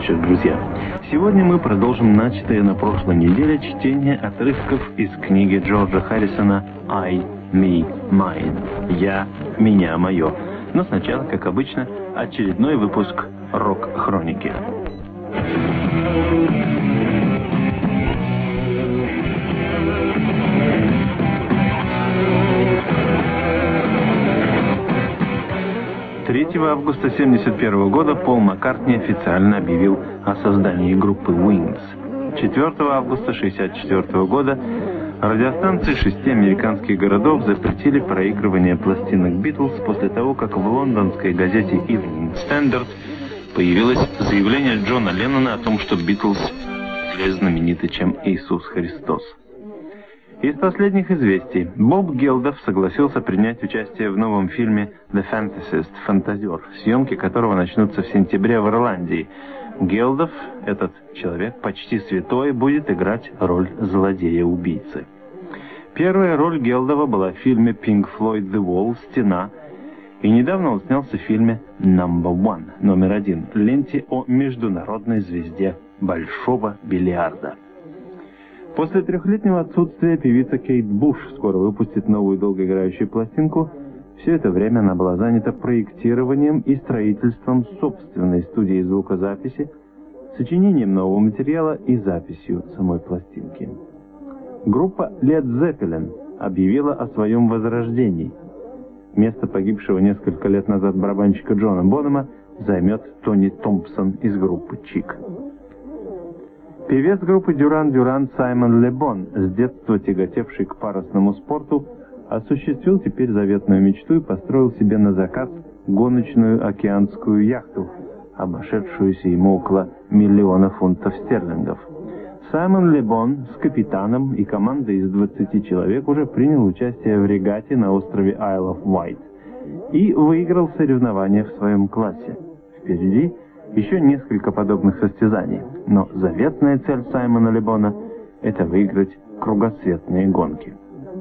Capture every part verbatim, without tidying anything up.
вечер, друзья. Сегодня мы продолжим начатое на прошлой неделе чтение отрывков из книги Джорджа Харрисона «I, Me, Mine» «Я, меня, мое». Но сначала, как обычно, очередной выпуск «Рок-хроники». третьего августа тысяча девятьсот семьдесят первого года Пол Маккартни официально объявил о создании группы Wings. четвёртого августа тысяча девятьсот шестьдесят четвёртого года радиостанции шести американских городов запретили проигрывание пластинок Битлз после того, как в лондонской газете Evening Standard появилось заявление Джона Леннона о том, что Битлз более знамениты, чем Иисус Христос. Из последних известий. Боб Гелдов согласился принять участие в новом фильме «The Fantasist» «Фантазер», съемки которого начнутся в сентябре в Ирландии. Гелдов, этот человек почти святой, будет играть роль злодея-убийцы. Первая роль Гелдова была в фильме Pink Floyd «The Wall» «Стена», и недавно он снялся в фильме «Number One» номер один, ленте о международной звезде большого бильярда. После трехлетнего отсутствия певица Кейт Буш скоро выпустит новую долгоиграющую пластинку. Все это время она была занята проектированием и строительством собственной студии звукозаписи, сочинением нового материала и записью самой пластинки. Группа Led Zeppelin объявила о своем возрождении. Место погибшего несколько лет назад барабанщика Джона Бонема займет Тони Томпсон из группы Чик. Певец группы Дюран Дюран Саймон Ле Bon, с детства тяготевший к парусному спорту, осуществил теперь заветную мечту и построил себе на заказ гоночную океанскую яхту, обошедшуюся ему около миллиона фунтов стерлингов. Саймон Ле Bon с капитаном и командой из двадцати человек уже принял участие в регате на острове Isle of Wight и выиграл соревнования в своем классе. Впереди еще несколько подобных состязаний, но заветная цель Саймона Ле Бона – это выиграть кругосветные гонки.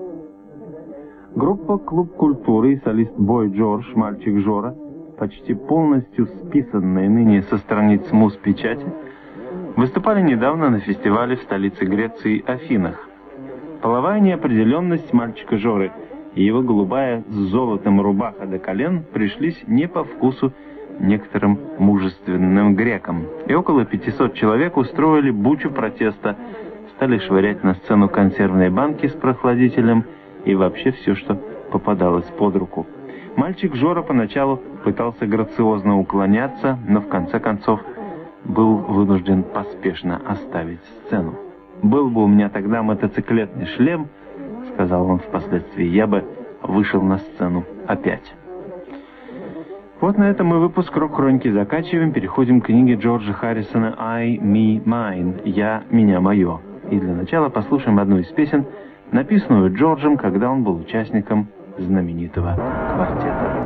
Группа «Клуб культуры» и солист Бой Джордж, мальчик Жора, почти полностью списанные ныне со страниц Муз-печати, выступали недавно на фестивале в столице Греции Афинах. Половая неопределенность мальчика Жоры и его голубая с золотом рубаха до колен пришлись не по вкусу некоторым мужественным грекам, и около пятисот человек устроили бучу протеста, стали швырять на сцену консервные банки с прохладителем и вообще все, что попадалось под руку. Мальчик Жора поначалу пытался грациозно уклоняться, но в конце концов был вынужден поспешно оставить сцену. «Был бы у меня тогда мотоциклетный шлем, — сказал он впоследствии, — я бы вышел на сцену опять». Вот на этом мы выпуск «Рок-хроники» заканчиваем, переходим к книге Джорджа Харрисона «I, Me, Mine» «Я, меня, мое». И для начала послушаем одну из песен, написанную Джорджем, когда он был участником знаменитого квартета.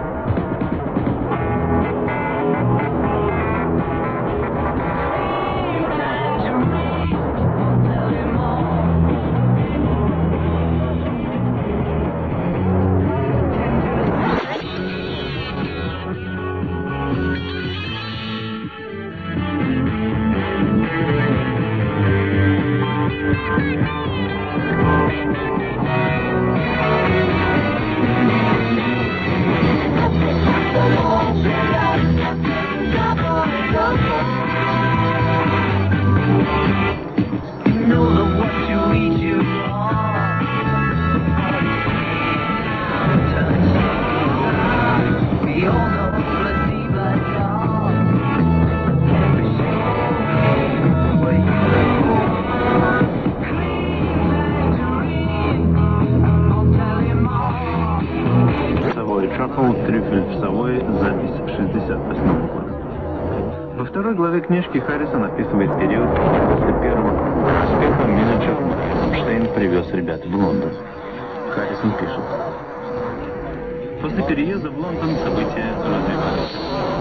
Книжки Харрисон описывает период после первого успеха менеджер Штейн привез ребят в Лондон. Харрисон пишет: после переезда в Лондон события развивались.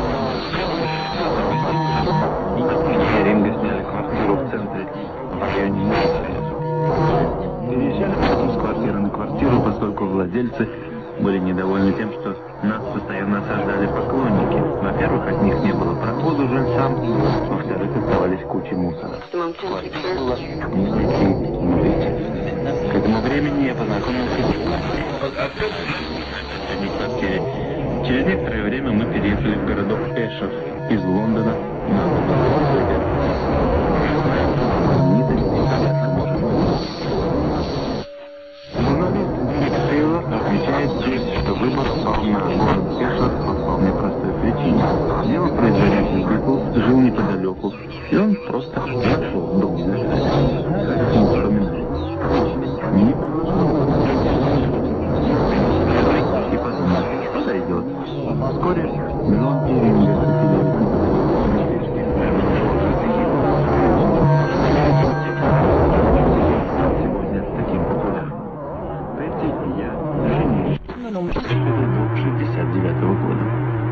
И Ринго сняли квартиру в центре, в районе Нью-Йорка. Переезжали потом с квартиры на квартиру, поскольку владельцы были недовольны тем, что нас постоянно осаждали поклонники. Во-первых, от них не было прохода жильцам, во-вторых, оставались кучи мусора. Квартира была не найти, не жить. К этому времени я познакомился с соседней квартире. Через некоторое время мы переехали в городок Эшер из Лондона на Лондон. Отмечает здесь, что выбор пал на город Эшер по вполне простой причине. Дело производитель Битлз жил неподалеку, и он просто нашел дом для жизни. Харрисон вспоминает. Мне и подумал, подойдет. Вскоре Джон и Ринго поселились сегодня таким популярным. Петти и я шестьдесят девятого года.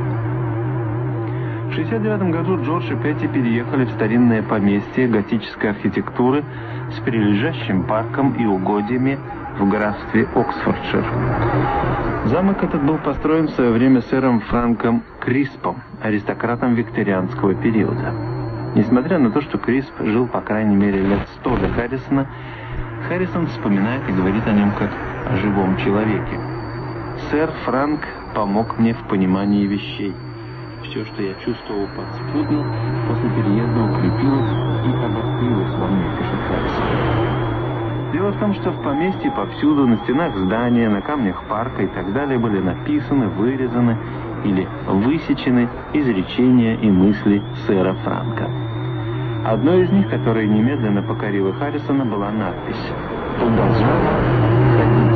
В шестьдесят девятом году Джордж и Петти переехали в старинное поместье готической архитектуры с прилежащим парком и угодьями в графстве Оксфордшир. Замок этот был построен в свое время сэром Франком Криспом, аристократом викторианского периода. Несмотря на то, что Крисп жил по крайней мере лет сто до Харрисона, Харрисон вспоминает и говорит о нем как о живом человеке. Сэр Франк помог мне в понимании вещей. Все, что я чувствовал подспудно, после переезда укрепилось и обострилось во мне, пишет Харрисон. Дело в том, что в поместье повсюду, на стенах здания, на камнях парка и так далее были написаны, вырезаны или высечены изречения и мысли сэра Франка. Одной из них, которая немедленно покорила Харрисона, была надпись «Туда ходить».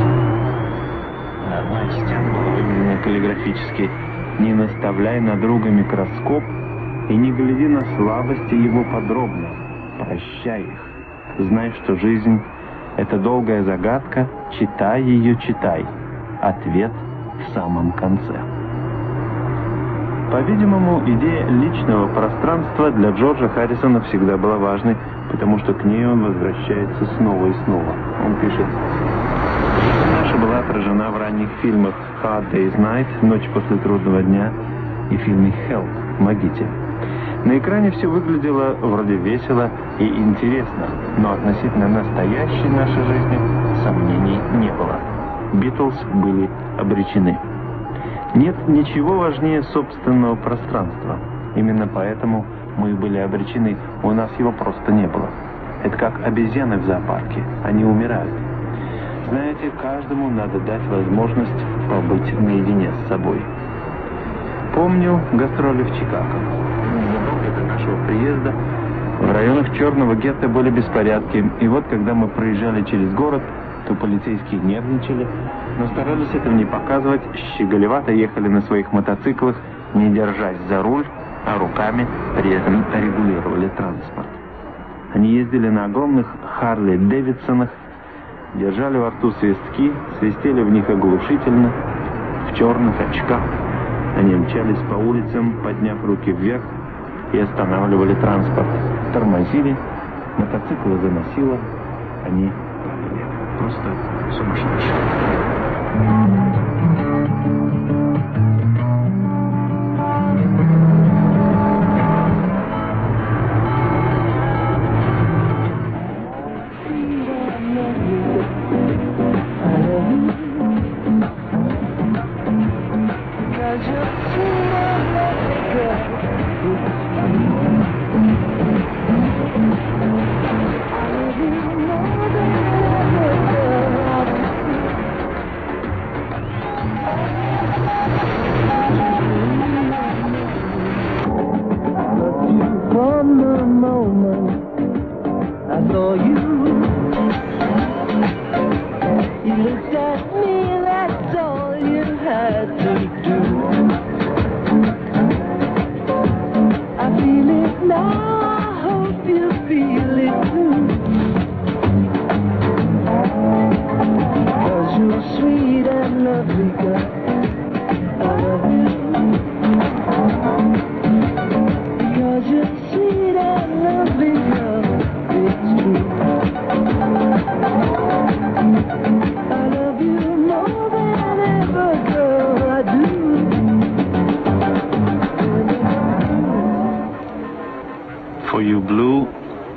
На одной из стен было выведено каллиграфически: «Не наставляй на друга микроскоп и не гляди на слабости его подробно. Прощай их. Знай, что жизнь — это долгая загадка, читай ее, читай. Ответ в самом конце». По-видимому, идея личного пространства для Джорджа Харрисона всегда была важной, потому что к ней он возвращается снова и снова. Он пишет: «Жизнь наша была отражена в ранних фильмах «Hard Day's Night», «Ночь после трудного дня» и фильме «Help», «Помогите». На экране все выглядело вроде весело и интересно, но относительно настоящей нашей жизни сомнений не было. Битлз были обречены. Нет ничего важнее собственного пространства. Именно поэтому мы были обречены. У нас его просто не было. Это как обезьяны в зоопарке. Они умирают. Знаете, каждому надо дать возможность побыть наедине с собой. Помню гастроли в Чикаго. Незадолго до нашего приезда в районах Черного гетто были беспорядки. И вот, когда мы проезжали через город, то полицейские нервничали, но старались этого не показывать, щеголевато ехали на своих мотоциклах, не держась за руль, а руками при этом регулировали транспорт. Они ездили на огромных Харли Дэвидсонах, держали во рту свистки, свистели в них оглушительно, в черных очках. Они мчались по улицам, подняв руки вверх, и останавливали транспорт. Тормозили, мотоциклы заносило, они просто сумасшедшие.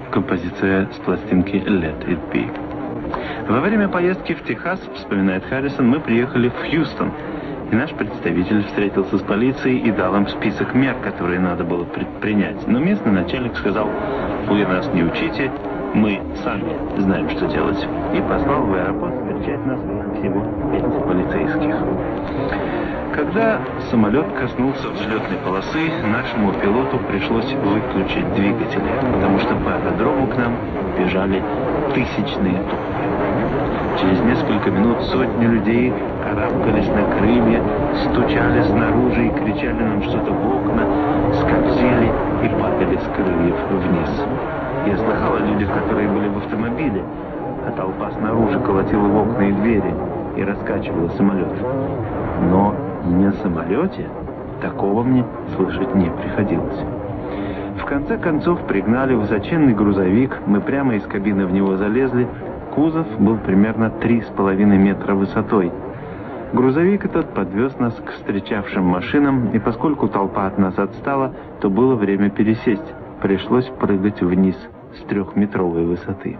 композиция с пластинки «Let It Be». Во время поездки в Техас, вспоминает Харрисон, мы приехали в Хьюстон, и наш представитель встретился с полицией и дал им список мер, которые надо было предпринять. Но местный начальник сказал: «Вы нас не учите, мы сами знаем, что делать», и послал в аэропорт встречать нас всего пять полицейских. Когда самолет коснулся взлетной полосы, нашему пилоту пришлось выключить двигатели, потому что по аэродрому к нам бежали тысячные толпы. Через несколько минут сотни людей карабкались на крылья, стучали снаружи и кричали нам что-то в окна, скользили и падали с крыльев вниз. Я слыхал о людях, которые были в автомобиле, а толпа снаружи колотила в окна и двери и раскачивала самолет. Но на самолете такого мне слышать не приходилось. В конце концов пригнали высоченный грузовик, мы прямо из кабины в него залезли. Кузов был примерно три с половиной метра высотой. Грузовик этот подвез нас к встречавшим машинам, и поскольку толпа от нас отстала, то было время пересесть. Пришлось прыгать вниз с трехметровой высоты.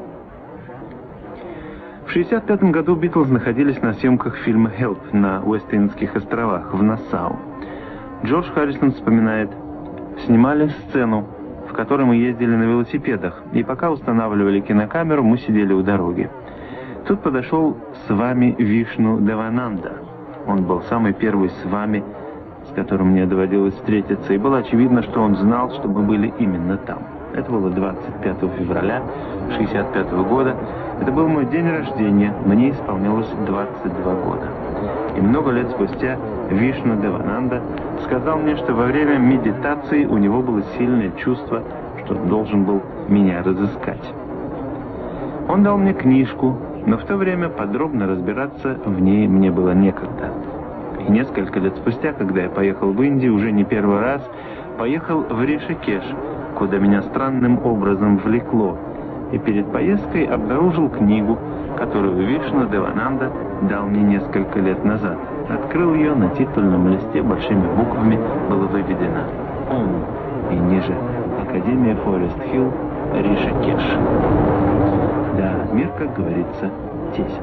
В шестьдесят пятом году Битлз находились на съемках фильма «Help» на Уэст-Индских островах в Нассау. Джордж Харрисон вспоминает: «Снимали сцену, в которой мы ездили на велосипедах, и пока устанавливали кинокамеру, мы сидели у дороги. Тут подошел с вами Вишну Девананда. Он был самый первый с вами, с которым мне доводилось встретиться, и было очевидно, что он знал, что мы были именно там. Это было двадцать пятого февраля шестьдесят пятого года. Это был мой день рождения, мне исполнилось двадцать два года. И много лет спустя Вишну Девананда сказал мне, что во время медитации у него было сильное чувство, что он должен был меня разыскать. Он дал мне книжку, но в то время подробно разбираться в ней мне было некогда. И несколько лет спустя, когда я поехал в Индию, уже не первый раз, поехал в Ришикеш, куда меня странным образом влекло, и перед поездкой обнаружил книгу, которую Вишну Девананда дал мне несколько лет назад. Открыл ее, на титульном листе большими буквами было выведено «Ом», и ниже «Академия Форест-Хилл, Ришикеш». Да, мир, как говорится, тесен.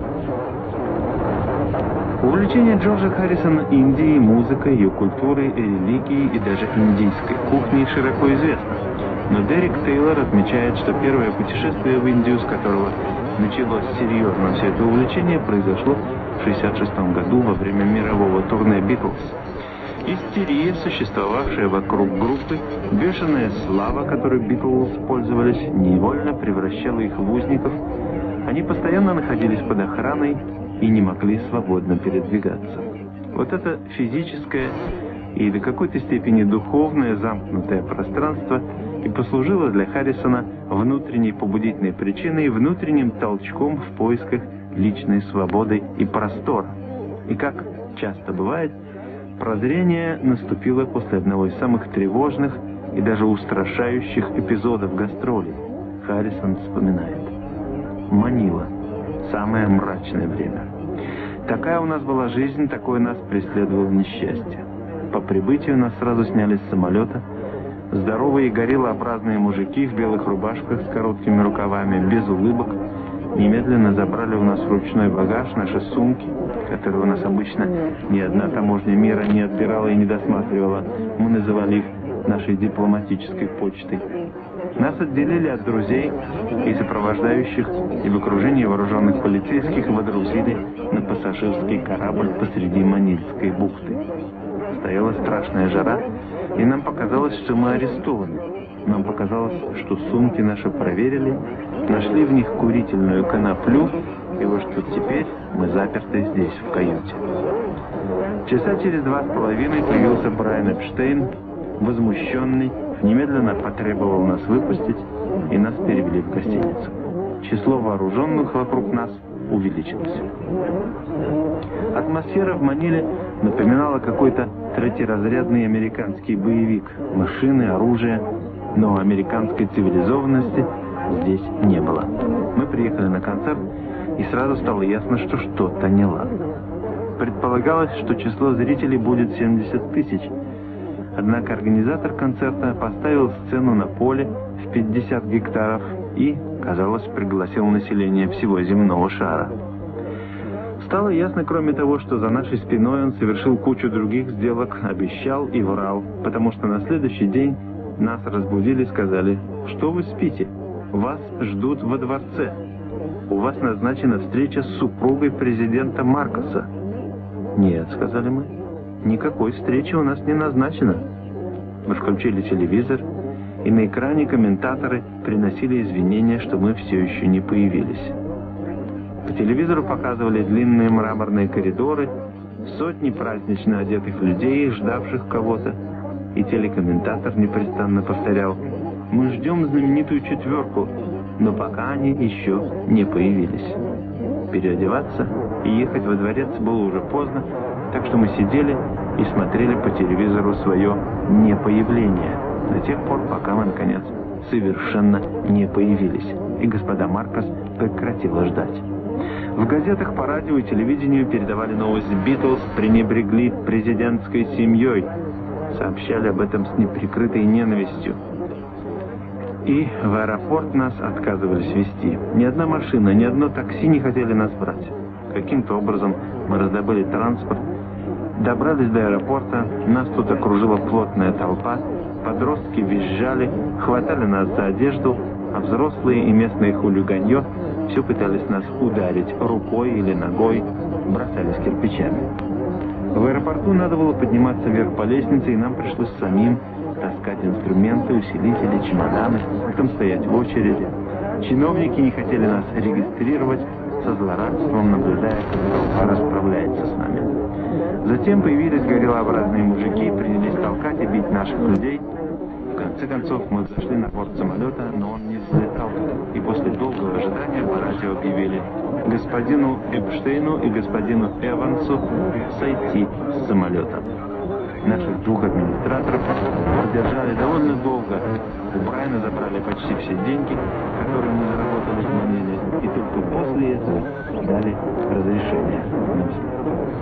Увлечение Джорджа Харрисона Индией, музыкой, ее культурой, религией и даже индийской кухней широко известно. Но Дерек Тейлор отмечает, что первое путешествие в Индию, с которого началось серьезно все это увлечение, произошло в шестьдесят шестом году во время мирового турне «Битлз». Истерия, существовавшая вокруг группы, бешеная слава, которой «Битлз» пользовались, невольно превращала их в узников. Они постоянно находились под охраной и не могли свободно передвигаться. Вот это физическое и до какой-то степени духовное замкнутое пространство и послужило для Харрисона внутренней побудительной причиной и внутренним толчком в поисках личной свободы и простора. И как часто бывает, прозрение наступило после одного из самых тревожных и даже устрашающих эпизодов гастролей. Харрисон вспоминает: «Манила. Самое мрачное время. Такая у нас была жизнь, такое нас преследовало несчастье. По прибытию нас сразу сняли с самолета. Здоровые гориллообразные мужики в белых рубашках с короткими рукавами, без улыбок, немедленно забрали у нас ручной багаж, наши сумки, которые у нас обычно ни одна таможня мира не отбирала и не досматривала. Мы называли их нашей дипломатической почтой. Нас отделили от друзей и сопровождающих, и в окружении вооруженных полицейских водрузили на пассажирский корабль посреди Манильской бухты. Стояла страшная жара, и нам показалось, что мы арестованы. Нам показалось, что сумки наши проверили, нашли в них курительную коноплю, и вот что теперь мы заперты здесь, в каюте». Часа через два с половиной появился Брайан Эпштейн, возмущенный, немедленно потребовал нас выпустить, и нас перевели в гостиницу. Число вооруженных вокруг нас увеличилось. Атмосфера в Маниле напоминала какой-то третьеразрядный американский боевик. Машины, оружие, но американской цивилизованности здесь не было. Мы приехали на концерт, и сразу стало ясно, что что-то неладно. Предполагалось, что число зрителей будет семьдесят тысяч, Однако организатор концерта поставил сцену на поле в пятьдесят гектаров и, казалось, пригласил население всего земного шара. Стало ясно, кроме того, что за нашей спиной он совершил кучу других сделок, обещал и врал, потому что на следующий день нас разбудили и сказали: «Что вы спите? Вас ждут во дворце. У вас назначена встреча с супругой президента Маркоса». «Нет», — сказали мы, — «никакой встречи у нас не назначено». Мы включили телевизор, и на экране комментаторы приносили извинения, что мы все еще не появились. По телевизору показывали длинные мраморные коридоры, сотни празднично одетых людей, ждавших кого-то, и телекомментатор непрестанно повторял: «Мы ждем знаменитую четверку», но пока они еще не появились. Переодеваться и ехать во дворец было уже поздно, так что мы сидели и смотрели по телевизору свое непоявление до тех пор, пока мы, наконец, совершенно не появились, и господа Маркос прекратила ждать. В газетах, по радио и телевидению передавали новость: «Битлз пренебрегли президентской семьей», сообщали об этом с неприкрытой ненавистью. И в аэропорт нас отказывались везти. Ни одна машина, ни одно такси не хотели нас брать. Каким-то образом мы раздобыли транспорт, добрались до аэропорта, нас тут окружила плотная толпа, подростки визжали, хватали нас за одежду, а взрослые и местные хулиганье все пытались нас ударить рукой или ногой, бросались кирпичами. В аэропорту надо было подниматься вверх по лестнице, и нам пришлось самим таскать инструменты, усилители, чемоданы, потом стоять в очереди. Чиновники не хотели нас регистрировать, со злорадством наблюдая, как толпа расправляется с нами. Затем появились гориллообразные мужики, принялись толкать и бить наших людей. В конце концов мы зашли на борт самолета, но он не взлетал, и после долгого ожидания по радио объявили: господину Эпштейну и господину Эвансу сойти с самолета. Наших двух администраторов продержали довольно долго. У Брайана забрали почти все деньги, которые мы заработали в Маниле, и только после этого дали разрешение на взлет.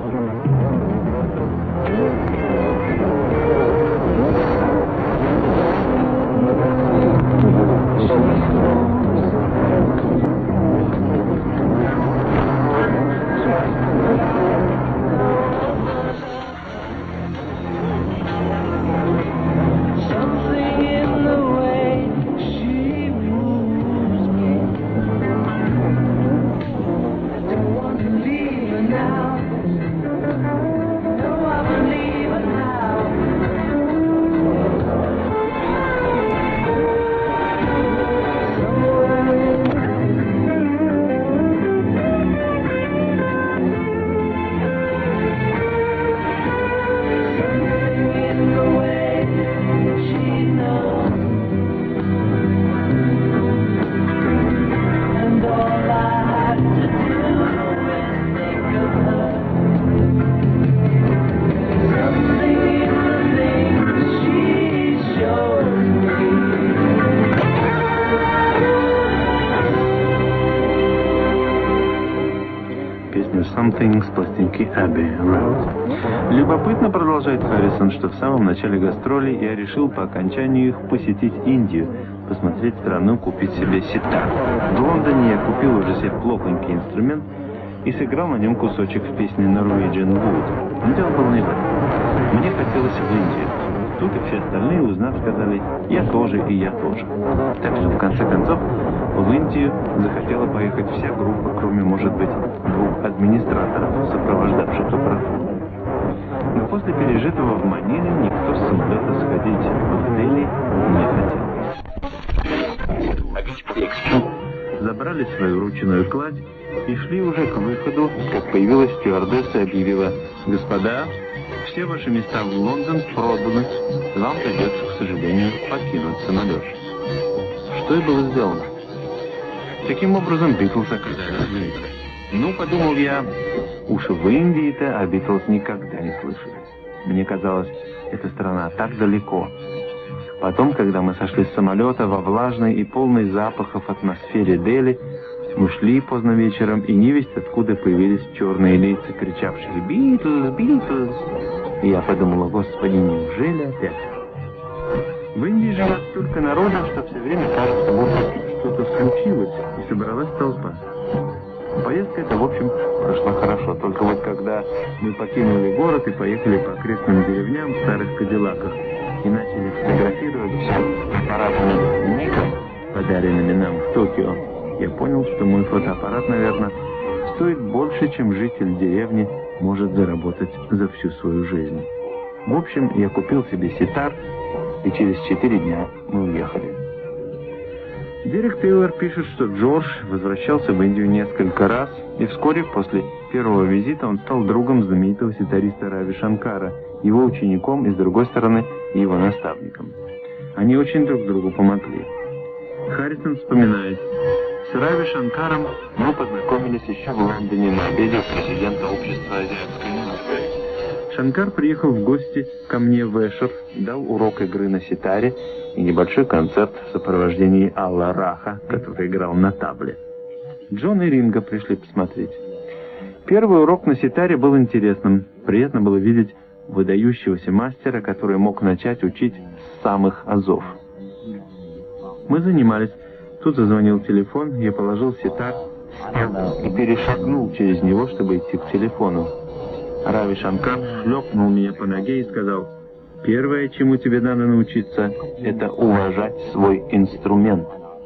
Something с пластинки Abbey Road. Любопытно, продолжает Харрисон, что в самом начале гастролей я решил по окончанию их посетить Индию, посмотреть страну, купить себе ситар. В Лондоне я купил уже себе плохонький инструмент и сыграл на нем кусочек в песне Norwegian Wood. Но дело было не в этом. Мне хотелось в Индию. Тут и все остальные, узнав, сказали: я тоже и я тоже. Так что, в конце концов, в Индию захотела поехать вся группа, кроме, может быть, двух администраторов, сопровождавших аппаратуру. Но после пережитого в Маниле никто с самолета сходить в Дели не хотел. Забрали свою ручную кладь и шли уже к выходу, как появилась стюардесса и объявила: господа, все ваши места в Лондон проданы, вам придется, к сожалению, покинуть самолет. Что и было сделано. Таким образом, Битлз оказались в Индии. Ну, подумал я, уж в Индии-то о Битлз никогда не слышали. Мне казалось, эта страна так далеко. Потом, когда мы сошли с самолета во влажной и полной запахов атмосфере Дели, мы шли поздно вечером, и невесть откуда появились черные лица, кричавшие «Битлз! Битлз!». И я подумала, господи, неужели опять? В Индии живет столько народа, что все время кажется, будто что-то случилось, и собралась толпа. Поездка эта, в общем, прошла хорошо. Только вот когда мы покинули город и поехали по окрестным деревням в старых кадиллаках и начали фотографировать все аппаратами Никон, подаренными нам в Токио, я понял, что мой фотоаппарат, наверное, стоит больше, чем житель деревни может заработать за всю свою жизнь. В общем, я купил себе ситар, и через четыре дня мы уехали. Дерек Тейлор пишет, что Джордж возвращался в Индию несколько раз, и вскоре после первого визита он стал другом знаменитого ситариста Рави Шанкара, его учеником и, с другой стороны, его наставником. Они очень друг другу помогли. Харрисон вспоминает: с Рави Шанкаром мы познакомились еще в Лондоне на обеде у президента общества азиатской науки. Шанкар приехал в гости ко мне в Эшер, дал урок игры на ситаре и небольшой концерт в сопровождении Алла Раха, который играл на табле. Джон и Ринго пришли посмотреть. Первый урок на ситаре был интересным. Приятно было видеть выдающегося мастера, который мог начать учить с самых азов. Мы занимались. Тут зазвонил телефон, я положил ситар и перешагнул через него, чтобы идти к телефону. Рави Шанкар шлепнул меня по ноге и сказал: «Первое, чему тебе надо научиться, это уважать свой инструмент».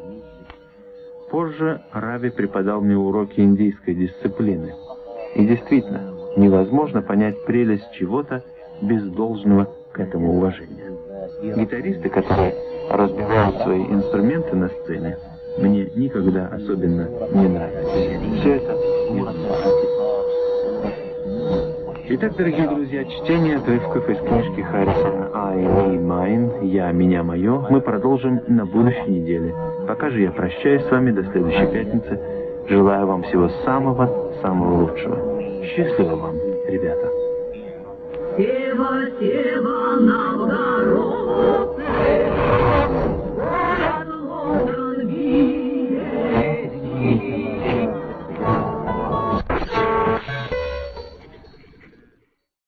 Позже Рави преподал мне уроки индийской дисциплины. И действительно, невозможно понять прелесть чего-то без должного к этому уважения. Гитаристы, которые разбивают свои инструменты на сцене, мне никогда особенно не нравились. Все это невозможно. Итак, дорогие друзья, чтение отрывков из книжки Харрисона «I, me, mine», «Я, меня, мое» мы продолжим на будущей неделе. Пока же я прощаюсь с вами до следующей пятницы. Желаю вам всего самого-самого лучшего. Счастливо вам, ребята! Сева, Сева, Новгород.